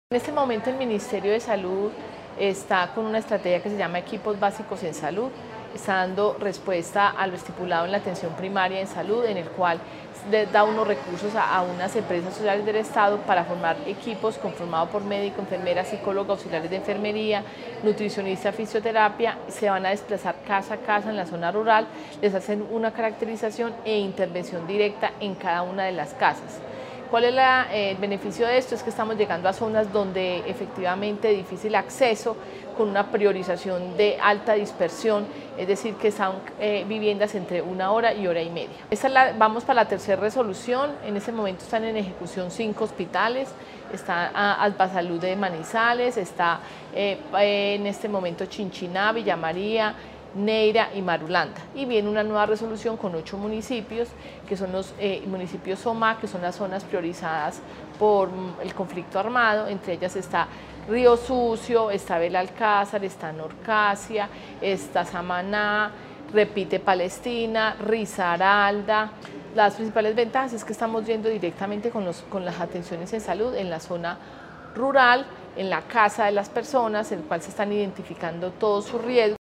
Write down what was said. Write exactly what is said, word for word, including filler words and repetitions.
En este momento el Ministerio de Salud está con una estrategia que se llama Equipos Básicos en Salud, está dando respuesta a lo estipulado en la atención primaria en salud, en el cual da unos recursos a, a unas empresas sociales del Estado para formar equipos conformados por médico, enfermera, psicólogo, auxiliares de enfermería, nutricionista, fisioterapia. Se van a desplazar casa a casa en la zona rural, les hacen una caracterización e intervención directa en cada una de las casas. ¿Cuál es la, eh, el beneficio de esto? Es que estamos llegando a zonas donde efectivamente es difícil acceso, con una priorización de alta dispersión, es decir, que son eh, viviendas entre una hora y hora y media. Esta es la, vamos para la tercera resolución. En este momento están en ejecución cinco hospitales, está Albasalud de Manizales, está eh, en este momento Chinchiná, Villa María, Neira y Marulanda, y viene una nueva resolución con ocho municipios, que son los eh, municipios SOMA, que son las zonas priorizadas por el conflicto armado. Entre ellas está Río Sucio, está Belalcázar, está Norcasia, está Samaná, Repite Palestina, Risaralda. Las principales ventajas es que estamos yendo directamente con, los, con las atenciones en salud en la zona rural, en la casa de las personas, en el cual se están identificando todos sus riesgos.